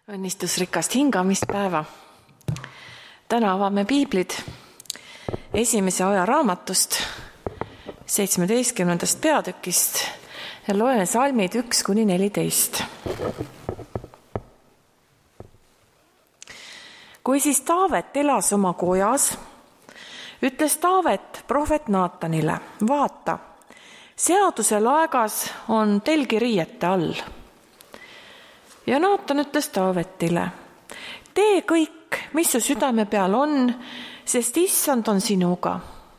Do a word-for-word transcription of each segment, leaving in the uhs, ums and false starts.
Õnnistusrikast hingamispäeva. Täna avame piiblid esimese aja raamatust, seitsmeteistkümnendast peatükist ja loen salmid üks kuni neliteist. Kui siis Taavet elas oma kojas, ütles Taavet prohvet Naatanile, vaata, seaduse laegas on telgi riiete all. Ja Naatan ütles Taavetile, tee kõik, mis su südame peal on, sest issand on sinuga.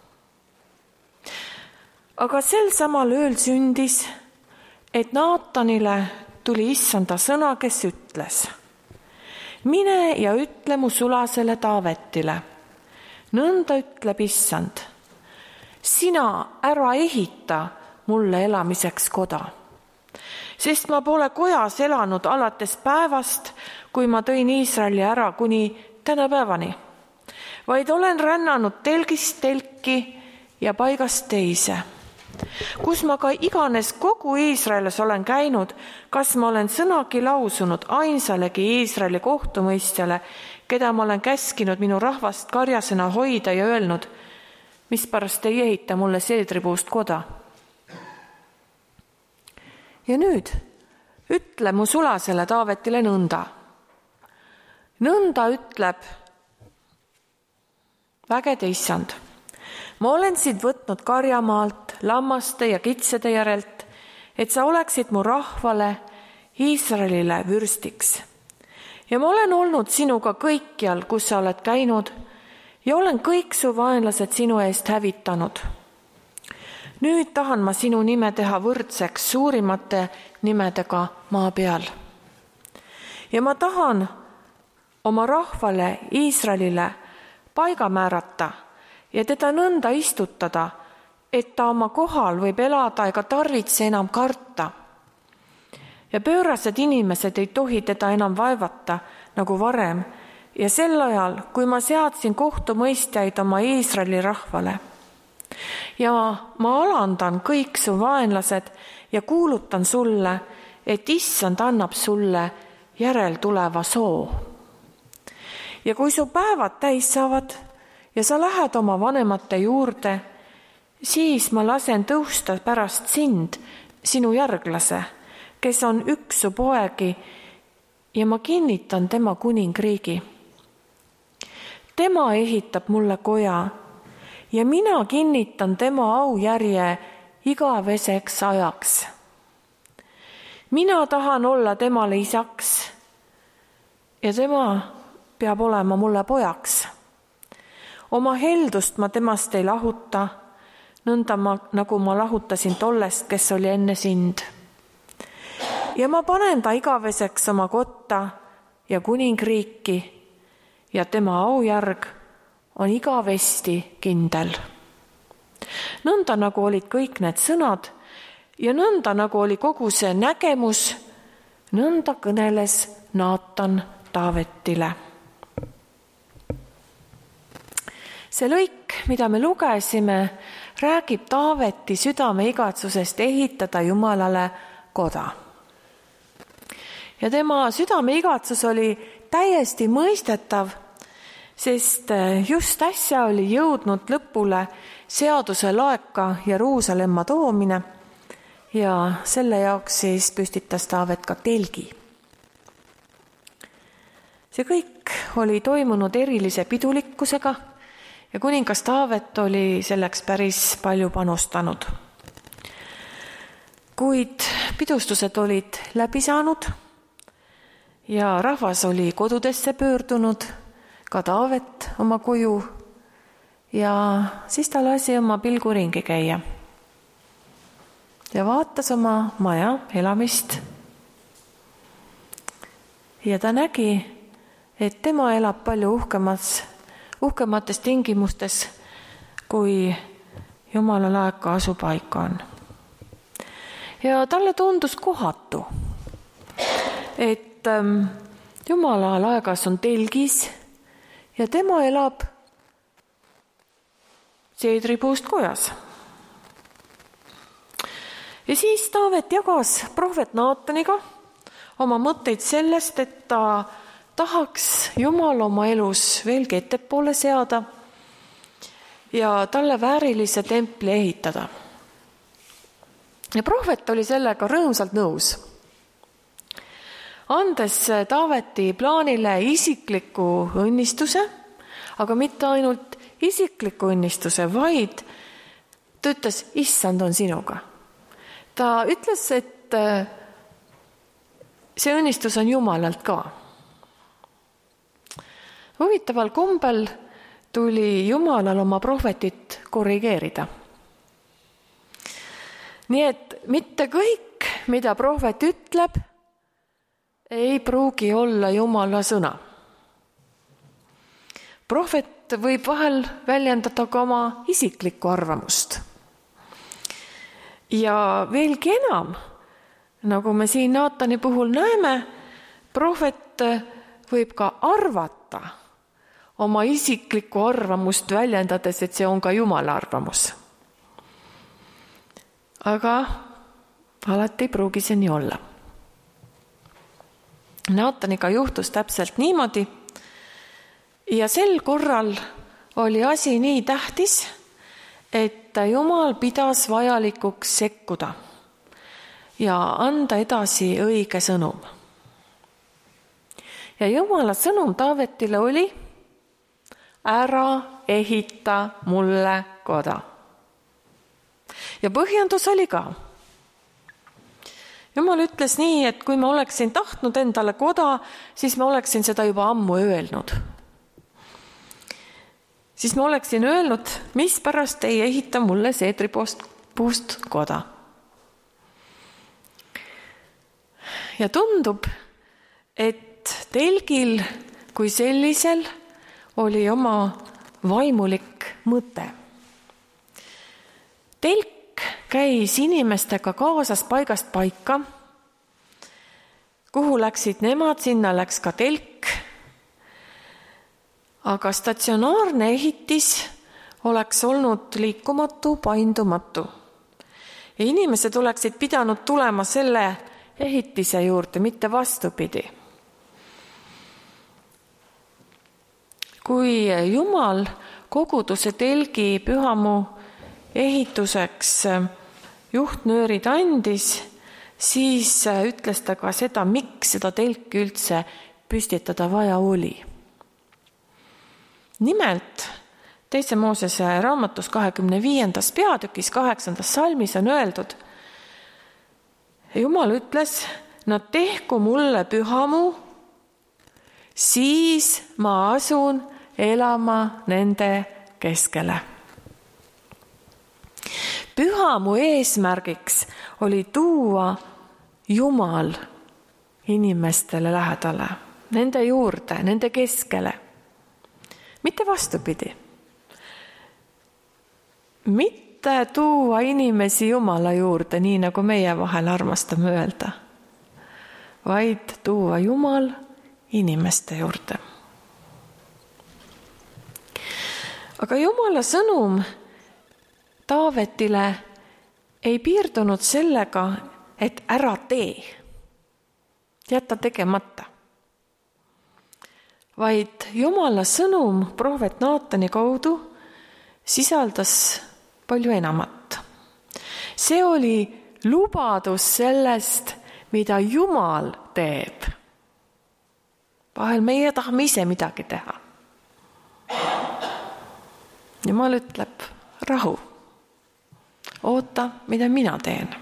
Aga sel samal ööl sündis, et Naatanile tuli issanda sõna, kes ütles, mine ja ütle mu sulasele Taavetile, nõnda ütleb issand, sina ära ehita mulle elamiseks koda. Sest ma pole kojas elanud alates päevast, kui ma tõin Iisraeli ära kuni tänapäevani, vaid olen rännanud telgist telki ja paigast teise. Kus ma ka iganes kogu Iisraelis olen käinud, kas ma olen sõnagi lausunud ainsalegi Iisraeli kohtumõistjale, keda ma olen käskinud minu rahvast karjasena hoida ja öelnud, mispärast ei ehita mulle seedripuust koda. Ja nüüd ütle mu sulasele Taavetile nõnda. Nõnda ütleb vägede issand. Ma olen sind võtnud karjamaalt, lammaste ja kitsede järelt, et sa oleksid mu rahvale, Iisraelile vürstiks. Ja ma olen olnud sinuga kõikjal, kus sa oled käinud, ja olen kõik su vaenlased sinu eest hävitanud. Nüüd tahan ma sinu nime teha võrdseks suurimate nimedega maa peal. Ja ma tahan oma rahvale, Iisraelile paiga määrata ja teda nõnda istutada, et ta oma kohal võib elada ega tarvitse enam karta. Ja pöörased inimesed ei tohi teda enam vaevata nagu varem ja sel ajal, kui ma seadsin kohtumõistjaid oma Iisraeli rahvale. Ja ma alandan kõik su vaenlased ja kuulutan sulle, et issand annab sulle järeltuleva soo. Ja kui su päevad täis saavad ja sa lähed oma vanemate juurde, siis ma lasen tõusta pärast sind, sinu järglase, kes on üks su poegi, ja ma kinnitan tema kuningriigi. Tema ehitab mulle koja, ja mina kinnitan tema aujärje igaveseks ajaks. Mina tahan olla temale isaks ja tema peab olema mulle pojaks. Oma heldust ma temast ei lahuta, nõnda ma, nagu ma lahutasin tollest, kes oli enne sind. Ja ma panen ta igaveseks oma kotta ja kuningriiki ja tema aujärg on igavesti kindel. Nõnda nagu olid kõik need sõnad ja nõnda nagu oli kogu see nägemus, nõnda kõneles Naatan Taavetile. See lõik, mida me lugesime, räägib Taaveti südame igatsusest ehitada Jumalale koda. Ja tema südame igatsus oli täiesti mõistetav, sest just äsja oli jõudnud lõpule seaduse laeka Jeruusalemma toomine ja selle jaoks siis püstitas Taavet ka telgi. See kõik oli toimunud erilise pidulikkusega ja kuningas Taavet oli selleks päris palju panustanud. Kuid pidustused olid läbi saanud ja rahvas oli kodudesse pöördunud, ka Taavet oma koju, ja siis ta lasi oma pilgu ringi käia ja vaatas oma maja elamist. Ja ta nägi, et tema elab palju uhkemas, uhkemates tingimustes, kui Jumala laeka asupaika on. Ja talle tundus kohatu, et ähm, Jumala laegas on telgis, ja tema elab seedripuust kojas. Ja siis Taavet jagas prohvet Naataniga oma mõtteid sellest, et ta tahaks Jumal oma elus veelgi ettepoole seada ja talle väärilise templi ehitada. Ja prohvet oli sellega rõõmsalt nõus, andes Taaveti plaanile isikliku õnnistuse, aga mitte ainult isikliku õnnistuse, vaid ta ütles, issand on sinuga. Ta ütles, et see õnnistus on Jumalalt ka. Huvitaval kombel tuli Jumalal oma prohvetit korrigeerida. Nii et mitte kõik, mida prohvet ütleb, ei pruugi olla Jumala sõna. Prohvet võib vahel väljendada ka oma isiklikku arvamust. Ja veelgi enam, nagu me siin Naatani puhul näeme, prohvet võib ka arvata oma isiklikku arvamust väljendades, et see on ka Jumala arvamus. Aga alati ei pruugi see nii olla. Naataniga juhtus täpselt niimoodi ja sel korral oli asi nii tähtis, et Jumal pidas vajalikuks sekkuda ja anda edasi õige sõnum. Ja Jumala sõnum Taavetile oli, ära ehita mulle koda. Ja põhjendus oli ka. Jumal ütles nii, et kui ma oleksin tahtnud endale koda, siis ma oleksin seda juba ammu öelnud. Siis ma oleksin öelnud, mis pärast ei ehita mulle seedripuust koda. Ja tundub, et telgil kui sellisel oli oma vaimulik mõte. Telk käis inimestega kaasas paigast paika. Kuhu läksid nemad, sinna läks ka telk. Aga statsionaarne ehitis oleks olnud liikumatu, paindumatu. Ja inimesed oleksid pidanud tulema selle ehitise juurde, mitte vastupidi. Kui Jumal koguduse telgi pühamu ehituseks juhtnöörid andis, siis ütles ta ka seda, miks seda telki üldse püstitada vaja oli. Nimelt, teise Moosese raamatus kahekümne viiendas peatükis kaheksandas salmis on öeldud, Jumal ütles, nad tehku mulle pühamu, siis ma asun elama nende keskele. Pühamu eesmärgiks oli tuua Jumal inimestele lähedale, nende juurde, nende keskele. Mitte vastupidi. Mitte tuua inimesi Jumala juurde, nii nagu meie vahel armastame öelda, vaid tuua Jumal inimeste juurde. Aga Jumala sõnum Taavetile ei piirdunud sellega, et ära tee, jäta tegemata. Vaid Jumala sõnum prohvet Naatani kaudu sisaldas palju enamat. See oli lubadus sellest, mida Jumal teeb. Vahel meie tahame ise midagi teha. Jumal ütleb, rahu, oota, mida mina teen.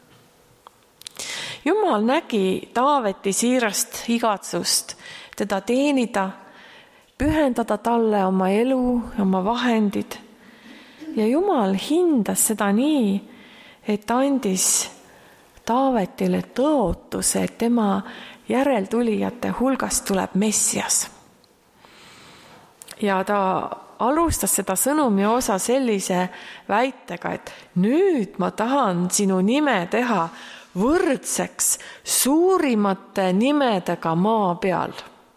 Jumal nägi Taaveti siirast igatsust teda teenida, pühendada talle oma elu, oma vahendid. Ja Jumal hindas seda nii, et andis Taavetile tõotuse, et tema järeltulijate hulgast tuleb Messias. Ja ta alustas seda sõnumi osa sellise väitega, et nüüd ma tahan sinu nime teha võrdseks suurimate nimedega maa peal.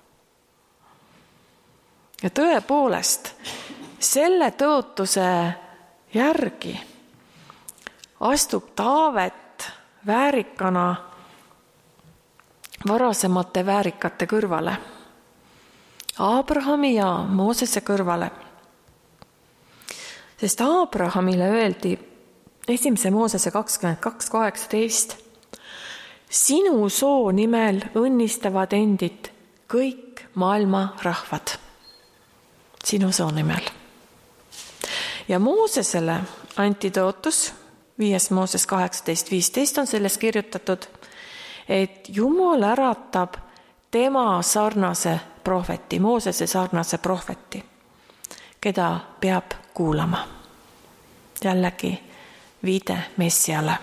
Ja tõepoolest, selle tõotuse järgi astub Taavet väärikana varasemate väärikate kõrvale, Abrahami ja Moosese kõrvale. Sest Abrahamile öeldi esimese Moosese kakskümmend kaks kaheksateist, sinu soo nimel õnnistavad endid kõik maailma rahvad. Sinu soo nimel. Ja Moosesele anti tõotus, viies Mooses kaheksateist viisteist on selles kirjutatud, et Jumal äratab tema sarnase prohveti, Moosese sarnase prohveti, keda peab kuulama. Jällegi viide Messiale.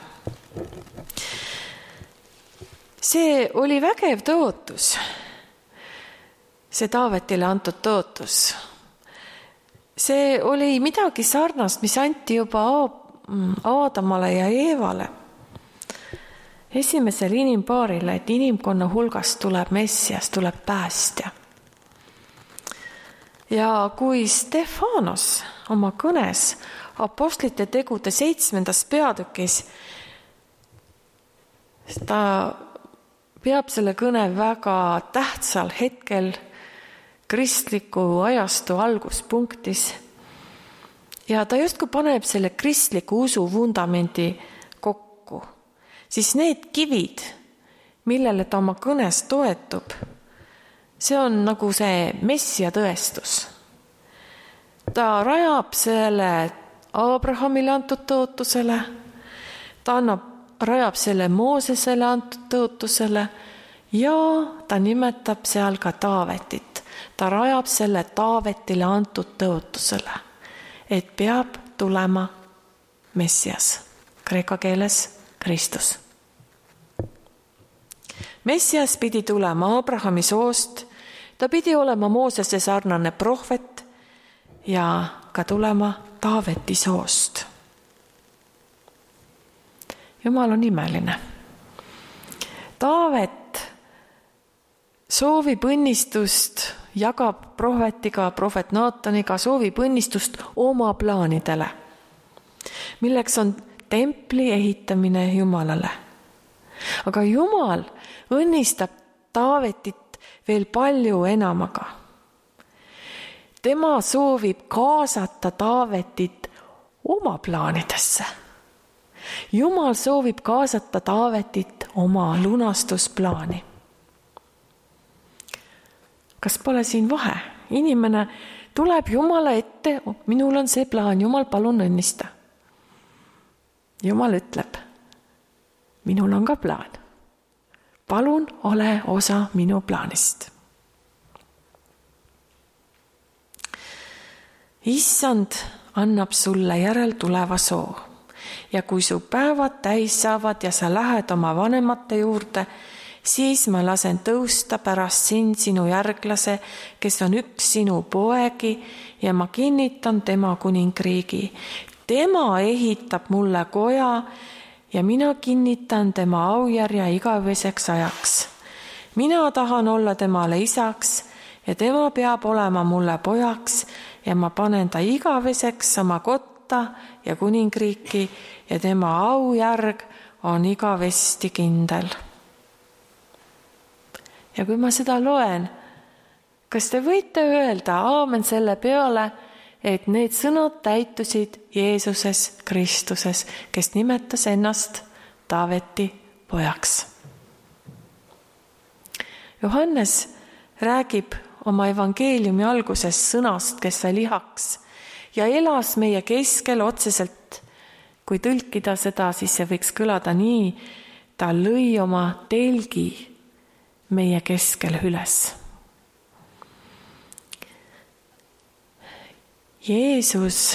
See oli vägev tõotus, see Taavetile antud tõotus. See oli midagi sarnast, mis anti juba Aadamale ja Eevale, esimesel inimpaarile, et inimkonna hulgast tuleb Messias, tuleb päästja. Ja kui Stefanos oma kõnes apostlite tegude seitsmendas peatükis, ta peab selle kõne väga tähtsal hetkel kristliku ajastu alguspunktis ja ta justkui paneb selle kristliku usu vundamendi kokku, siis need kivid, millele ta oma kõnes toetub, see on nagu see Messia tõestus. Ta rajab selle Abrahamile antud tõotusele, ta annab, rajab selle Moosesele antud tõotusele ja ta nimetab seal ka Taavetit. Ta rajab selle Taavetile antud tõotusele, et peab tulema Messias, kreeka keeles Kristus. Messias pidi tulema Abrahami soost, ta pidi olema Moosese sarnane prohvet ja ka tulema Taaveti soost. Jumal on imeline. Taavet soovib õnnistust, jagab prohvetiga, prohvet Naataniga, soovib õnnistust oma plaanidele, milleks on templi ehitamine Jumalale. Aga Jumal õnnistab Taavetit veel palju enamaga. Tema soovib kaasata Taavetit oma plaanidesse. Jumal soovib kaasata Taavetit oma lunastusplaani. Kas pole siin vahe? Inimene tuleb Jumala ette, minul on see plaan, Jumal, palun õnnista. Jumal ütleb, minul on ka plaan. Palun ole osa minu plaanist. Issand annab sulle järel tuleva soo ja kui su päevad täis saavad ja sa lähed oma vanemate juurde, siis ma lasen tõusta pärast sind sinu järglase, kes on üks sinu poegi ja ma kinnitan tema kuningriigi. Tema ehitab mulle koja ja mina kinnitan tema aujärje igaveseks ajaks. Mina tahan olla temale isaks ja tema peab olema mulle pojaks ja ma panen ta igaveseks sama kotta ja kuningriiki ja tema aujärg on igavesti kindel. Ja kui ma seda loen, kas te võite öelda aamen selle peale, et need sõnad täitusid Jeesuses Kristuses, kes nimetas ennast Taaveti pojaks. Johannes räägib oma evangeeliumi alguses sõnast, kes sai lihaks ja elas meie keskel otseselt. Kui tõlkida seda, siis see võiks kõlada nii, ta lõi oma telgi meie keskel üles. Jeesus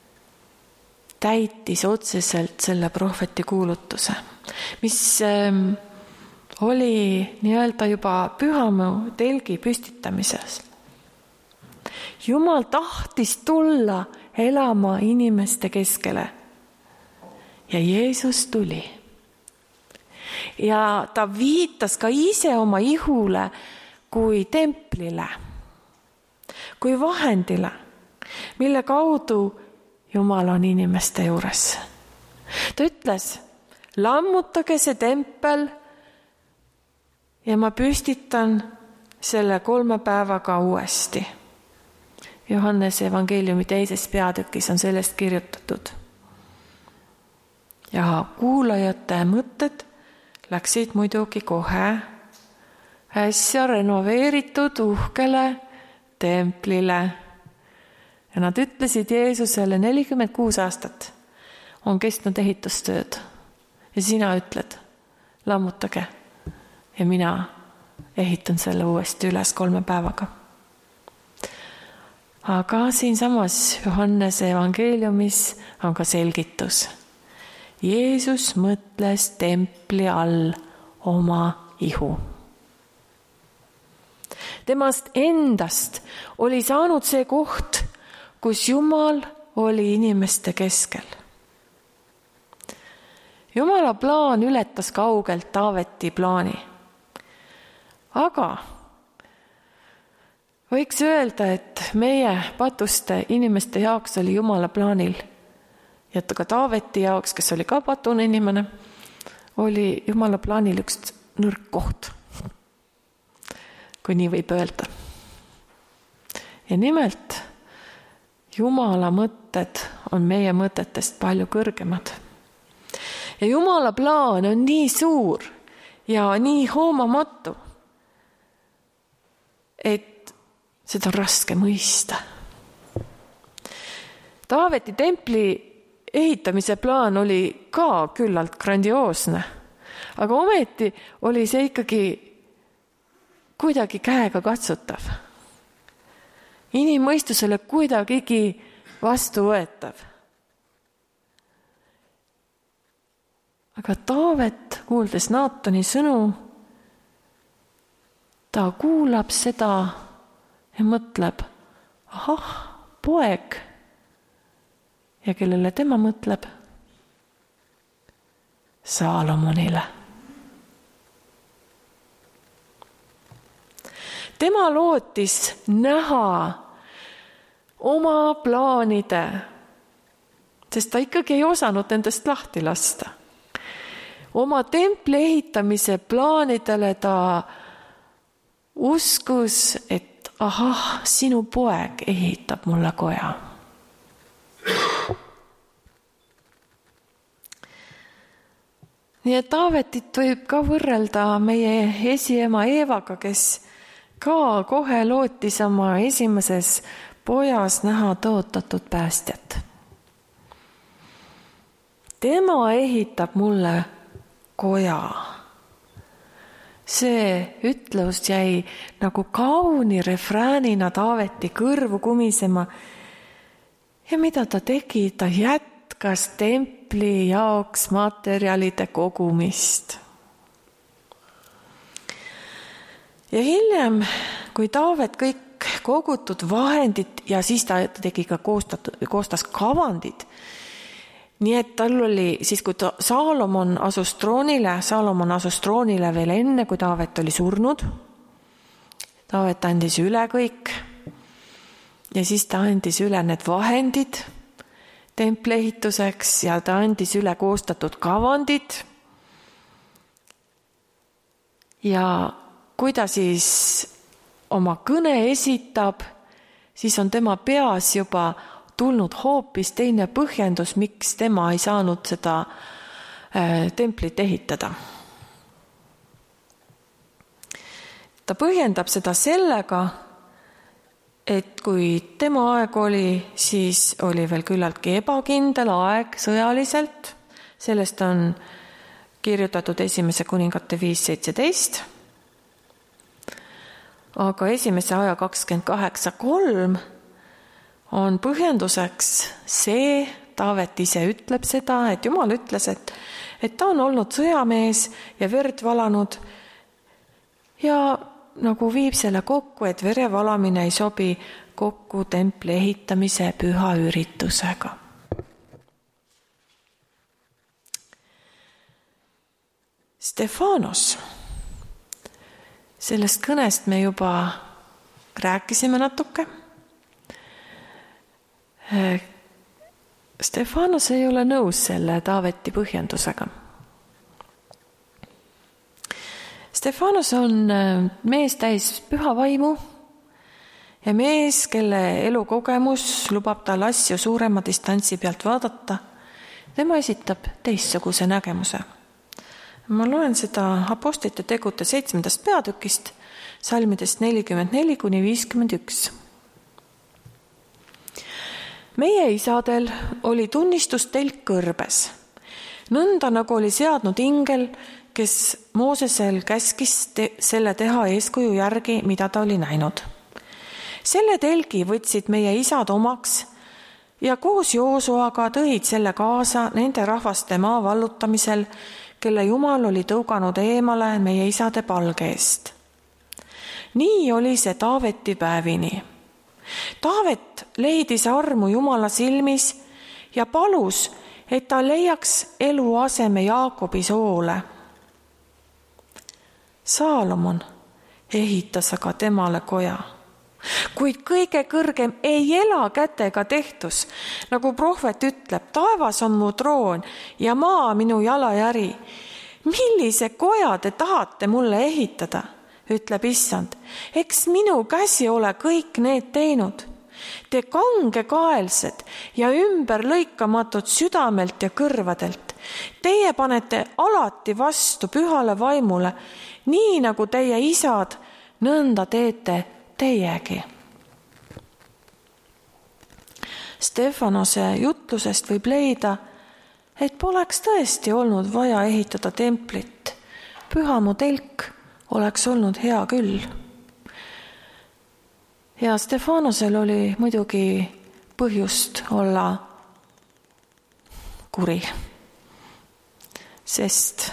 täitis otseselt selle prohveti kuulutuse, mis oli nii-öelda juba pühamu telgi püstitamises. Jumal tahtis tulla elama inimeste keskele ja Jeesus tuli. Ja ta viitas ka ise oma ihule kui templile, kui vahendile, mille kaudu Jumal on inimeste juures. Ta ütles, lammutage see tempel ja ma püstitan selle kolme päevaga uuesti. Johannese evangeeliumi teises peatükis on sellest kirjutatud. Ja kuulajate mõtted läksid muidugi kohe äsja renoveeritud uhkele templile. Ja nad ütlesid Jeesusele nelikümmend kuus aastat on kestnud ehitustööd. Ja sina ütled, lammutage ja mina ehitan selle uuesti üles kolme päevaga. Aga siinsamas Johannese evangeeliumis on ka selgitus. Jeesus mõtles templi all oma ihu. Temast endast oli saanud see koht, kus Jumal oli inimeste keskel. Jumala plaan ületas kaugelt Taaveti plaani. Aga võiks öelda, et meie patuste inimeste jaoks oli Jumala plaanil ja ka Taaveti jaoks, kes oli ka patune inimene, oli Jumala plaanil üks nõrk koht, kui nii võib öelda. Ja nimelt, Jumala mõtted on meie mõtetest palju kõrgemad. Ja Jumala plaan on nii suur ja nii hoomamatu, et seda on raske mõista. Taaveti templi ehitamise plaan oli ka küllalt grandioosne, aga ometi oli see ikkagi kuidagi käega katsutav. Inimmõistusele kuidagigi vastuvõetav. Aga Taavet, kuuldes Naatani sõnu, ta kuulab seda ja mõtleb, ahah, poeg. Ja kellele tema mõtleb? Saalomonile. Tema lootis näha oma plaanide, sest ta ikkagi ei osanud nendest lahti lasta. Oma templi ehitamise plaanidele ta uskus, et ahah, sinu poeg ehitab mulle koja. Nii et Taavetit võib ka võrrelda meie esiema Eevaga, kes ka kohe lootis oma esimeses pojas näha tõotatud päästjat. Tema ehitab mulle koja. See ütlus jäi nagu kauni refräänina Taaveti kõrvu kumisema. Ja mida ta tegi? Ta jätkas templi jaoks materjalide kogumist. Ja hiljem, kui Taavet kõik kogutud vahendid ja siis ta tegi ka koostatud, koostas kavandid, nii et tal oli, siis kui ta, Saalomon asus troonile, Saalomon asus troonile veel enne, kui Taavet oli surnud. Taavet andis üle kõik ja siis ta andis üle need vahendid templi ehituseks ja ta andis üle koostatud kavandid. Ja kui ta siis oma kõne esitab, siis on tema peas juba tulnud hoopis teine põhjendus, miks tema ei saanud seda äh, templit ehitada. Ta põhjendab seda sellega, et kui tema aeg oli, siis oli veel küllaltki ebakindel aeg sõjaliselt. Sellest on kirjutatud esimese kuningate viis seitseteist. Aga esimese aja kakskümmend kaheksa kolm on põhjenduseks see, Taavet ise ütleb seda, et Jumal ütles, et, et ta on olnud sõjamees ja verd valanud ja nagu viib selle kokku, et vere valamine ei sobi kokku templi ehitamise püha üritusega. Stefanos. Sellest kõnest me juba rääkisime natuke. Stefanos ei ole nõus selle Taaveti põhjendusega. Stefanos on mees täis püha vaimu ja mees, kelle elukogemus lubab tal asju suurema distantsi pealt vaadata. Tema esitab teistsuguse nägemuse. Ma loen seda Apostlite tegude seitsmendast peatükist, salmidest nelikümmend neli kuni viiskümmend üks. Meie isadel oli tunnistus telk kõrbes, nõnda nagu oli seadnud ingel, kes Moosesel käskis te- selle teha eeskuju järgi, mida ta oli näinud. Selle telgi võtsid meie isad omaks ja koos Joosuaga tõid selle kaasa nende rahvaste maa vallutamisel, kelle Jumal oli tõuganud eemale meie isade palge eest. Nii oli see Taaveti päevini. Taavet leidis armu Jumala silmis ja palus, et ta leiaks eluaseme Jaakobi soole. Saalomon ehitas aga temale koja, kuid kõige kõrgem ei ela kätega tehtus, nagu prohvet ütleb, taevas on mu troon ja maa minu jalajäri. Millise koja te tahate mulle ehitada, ütleb issand, eks minu käsi ole kõik need teinud. Te kangekaelsed ja ümberlõikamatud südamelt ja kõrvadelt. Teie panete alati vastu pühale vaimule, nii nagu teie isad, nõnda teete teiegi. Stefanose jutlusest võib leida, et poleks tõesti olnud vaja ehitada templit. Pühamu telk oleks olnud hea küll. Ja Stefanosel oli muidugi põhjust olla kuri, sest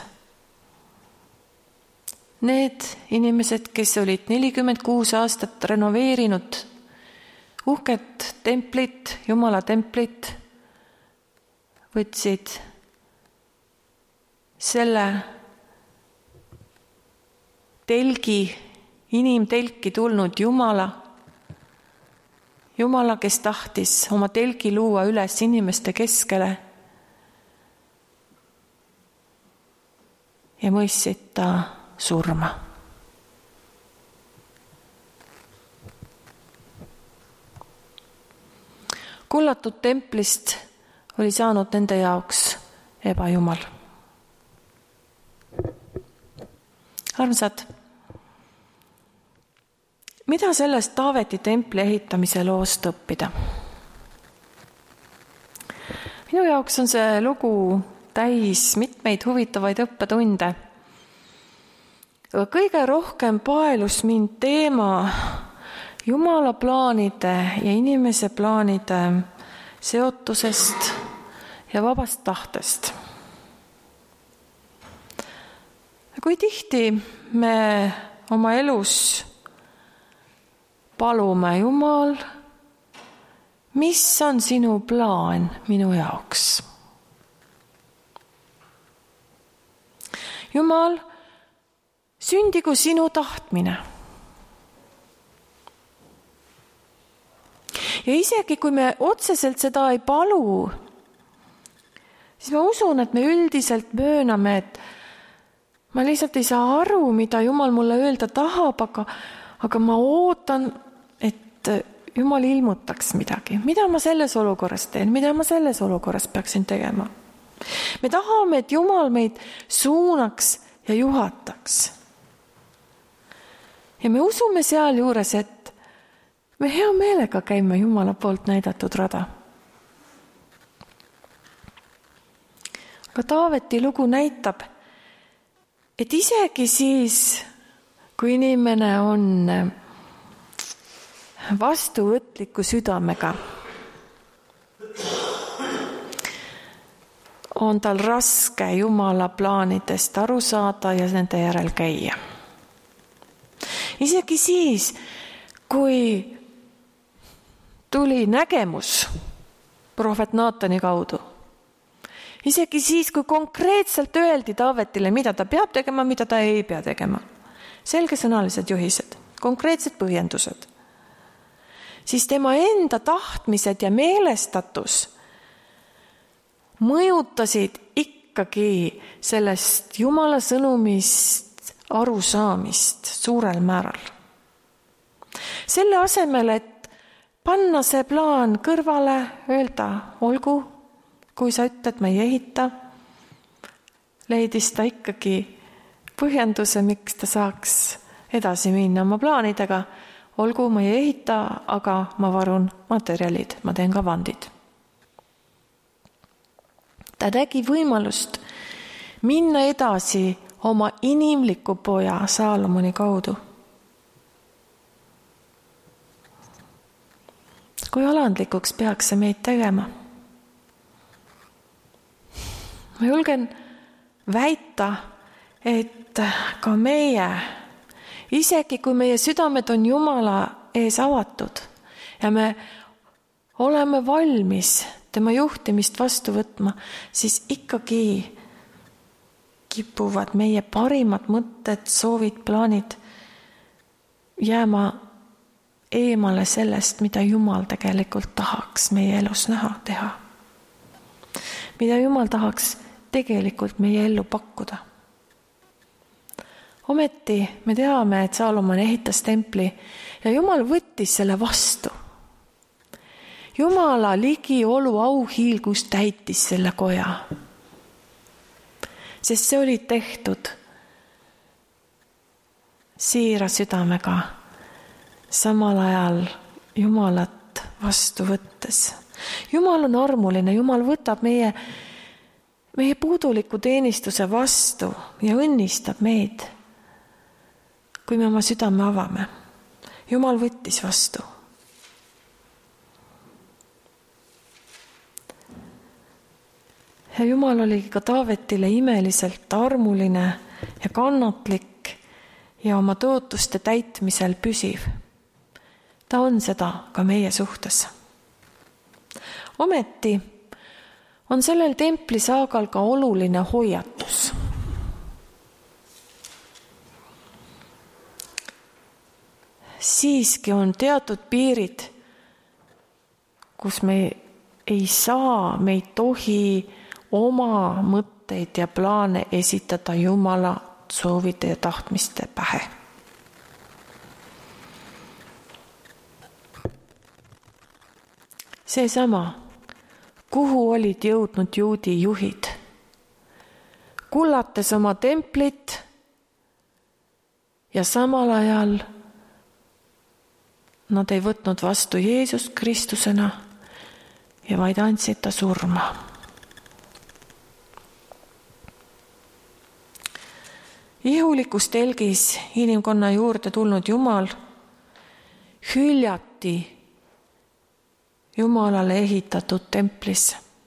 need inimesed, kes olid nelikümmend kuus aastat renoveerinud uhket templit, Jumala templit, võtsid selle telgi, inimtelki tulnud Jumala, Jumala, kes tahtis oma telgi luua üles inimeste keskele ja mõistsid ta surma. Kullatud templist oli saanud nende jaoks ebajumal. Armsad, mida sellest Taaveti templi ehitamise loost õppida? Minu jaoks on see lugu täis mitmeid huvitavaid õppetunde. Kõige rohkem paelus mind teema Jumala plaanide ja inimese plaanide seotusest ja vabast tahtest. Kui tihti me oma elus palume, Jumal, mis on sinu plaan minu jaoks? Jumal, sündigu sinu tahtmine. Ja isegi kui me otseselt seda ei palu, siis ma usun, et me üldiselt mööname, et ma lihtsalt ei saa aru, mida Jumal mulle öelda tahab, aga, aga ma ootan, et Jumal ilmutaks midagi. Mida ma selles olukorras teen? Mida ma selles olukorras peaksin tegema? Me tahame, et Jumal meid suunaks ja juhataks. Ja me usume seal juures, et me hea meelega käime Jumala poolt näidatud rada. Aga Taaveti lugu näitab, et isegi siis, kui inimene on vastuvõtliku südamega, on tal raske Jumala plaanidest aru saada ja nende järel käia. Isegi siis, kui tuli nägemus prohvet Naatani kaudu, isegi siis, kui konkreetselt öeldi Taavetile, mida ta peab tegema, mida ta ei pea tegema, selgesõnalised juhised, konkreetsed põhjendused, siis tema enda tahtmised ja meelestatus mõjutasid ikkagi sellest Jumala sõnumist arusaamist suurel määral. Selle asemel, et panna see plaan kõrvale, öelda, olgu, kui sa ütled, ma ei ehita, leidis ta ikkagi põhjenduse, miks ta saaks edasi minna oma plaanidega. Olgu, ma ei ehita, aga ma varun materjalid, ma teen kavandid. Ta tegi võimalust minna edasi oma inimliku poja Saalomoni kaudu. Kui alandlikuks peaks see meid tegema? Ma julgen väita, et ka meie, isegi kui meie südamed on Jumala ees avatud ja me oleme valmis tema juhtimist vastu võtma, siis ikkagi kipuvad meie parimad mõtted, soovid, plaanid jääma eemale sellest, mida Jumal tegelikult tahaks meie elus näha, teha. Mida Jumal tahaks tegelikult meie ellu pakkuda. Ometi me teame, et Saalomon ehitas templi ja Jumal võttis selle vastu. Jumala ligiolu auhiilgus täitis selle koja, sest see oli tehtud siira südamega, samal ajal Jumalat vastu võttes. Jumal on armuline, Jumal võtab meie, meie puuduliku teenistuse vastu ja õnnistab meid, kui me oma südame avame. Jumal võttis vastu. Ja Jumal oli ka Taavetile imeliselt armuline ja kannatlik ja oma tõotuste täitmisel püsiv. Ta on seda ka meie suhtes. Ometi on sellel templisaagal ka oluline hoiatus. Siiski on teatud piirid, kus me ei saa, me ei tohi oma mõtteid ja plaane esitada Jumala soovide ja tahtmiste pähe. Seesama, kuhu olid jõudnud juudi juhid, kullates oma templit ja samal ajal nad ei võtnud vastu Jeesus Kristusena ja vaid andsid ta surma. Ihulikus telgis inimkonna juurde tulnud Jumal hüljati Jumalale ehitatud templis.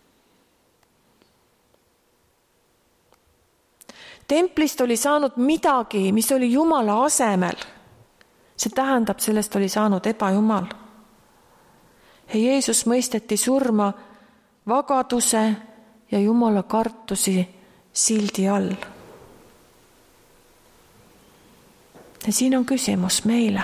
Templist oli saanud midagi, mis oli Jumala asemel. See tähendab, sellest oli saanud ebajumal. Ja Jeesus mõisteti surma vagaduse ja Jumala kartusi sildi all. Ja siin on küsimus meile.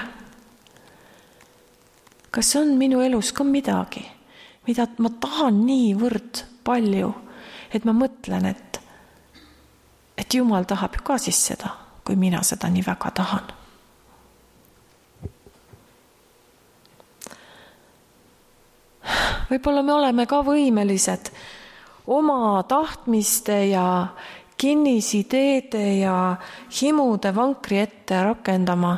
Kas on minu elus ka midagi, mida ma tahan niivõrd palju, et ma mõtlen, et, et Jumal tahab ju ka siis seda, kui mina seda nii väga tahan. Võib-olla me oleme ka võimelised oma tahtmiste ja kinnisideede ja himude vankri ette rakendama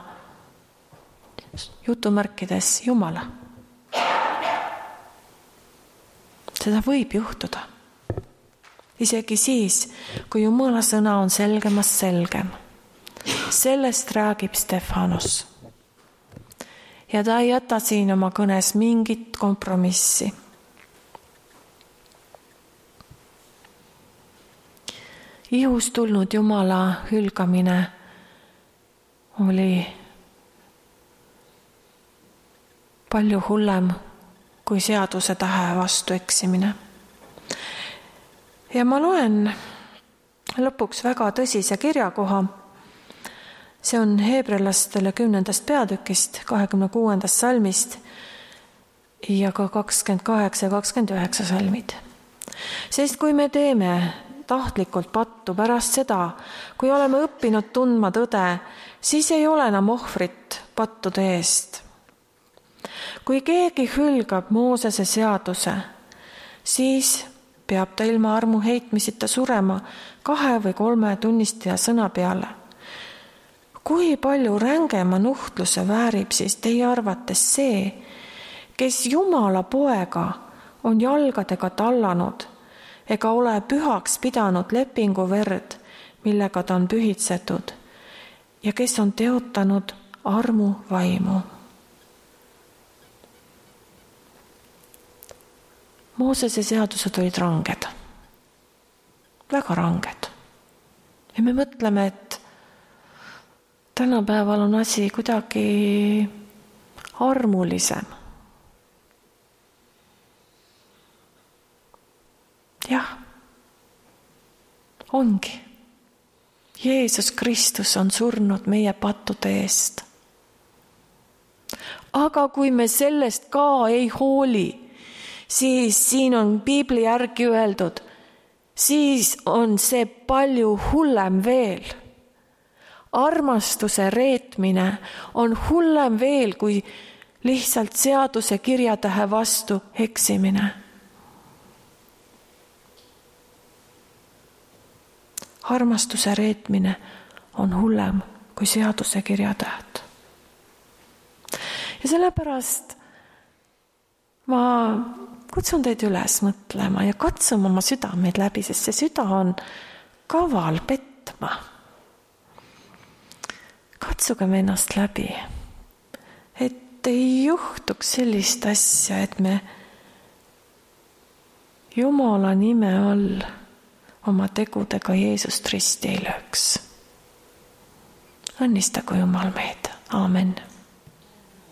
jutumärkides Jumala. Seda võib juhtuda. Isegi siis, kui Jumala sõna on selgemast selgem. Sellest räägib Stefanos. Ja ta ei jäta siin oma kõnes mingit kompromissi. Ihust tulnud Jumala hülgamine oli palju hullem kui seaduse tähe vastu eksimine. Ja ma loen lõpuks väga tõsise kirjakoha. See on heebrealastele kümnendast peatükist, kahekümne kuuendast salmist ja ka kakskümmend kaheksa ja kakskümmend üheksa salmid. Sest kui me teeme tahtlikult pattu pärast seda, kui oleme õppinud tundma tõde, siis ei ole enam ohvrit pattude eest. Kui keegi hülgab Moosese seaduse, siis peab ta ilma armu heitmisita surema kahe või kolme tunnistaja sõna peale. Kui palju rängema nuhtluse väärib siis teie arvates see, kes Jumala poega on jalgadega tallanud ega ole pühaks pidanud lepingu verd, millega ta on pühitsetud ja kes on teotanud armu vaimu. Moosese seadused olid ranged, väga ranged. Ja me mõtleme, et tänapäeval on asi kuidagi armulisem. Jah, ongi. Jeesus Kristus on surnud meie pattude eest. Aga kui me sellest ka ei hooli, siis siin on Piibli järgi öeldud, siis on see palju hullem veel. Armastuse reetmine on hullem veel kui lihtsalt seaduse kirjatähe vastu eksimine. Armastuse reetmine on hullem kui seaduse kirjatäht. Ja sellepärast ma kutsun teid üles mõtlema ja katsuma oma südameid läbi, sest see süda on kaval petma. Katsugem ennast läbi, et ei juhtuks sellist asja, et me Jumala nime all oma tegudega Jeesust risti ei lööks. Õnnistagu Jumal meid. Aamen.